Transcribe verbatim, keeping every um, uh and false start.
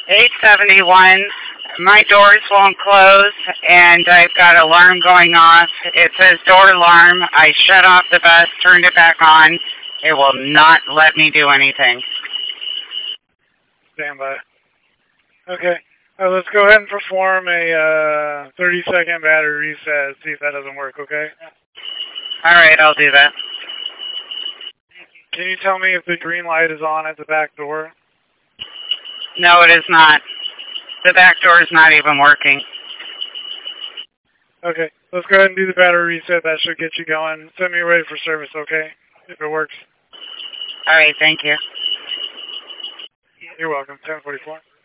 eight seventy-one. My doors won't close, and I've got an alarm going off. It says door alarm. I shut off the bus, turned it back on. It will not let me do anything. Stand by. Okay. Uh, let's go ahead and perform a uh, thirty second battery reset. See if that doesn't work, okay? All right, I'll do that. Can you tell me if the green light is on at the back door? No, it is not. The back door is not even working. Okay, let's go ahead and do the battery reset. That should get you going. Send me ready for service, okay? If it works. All right, thank you. You're welcome. ten forty-four.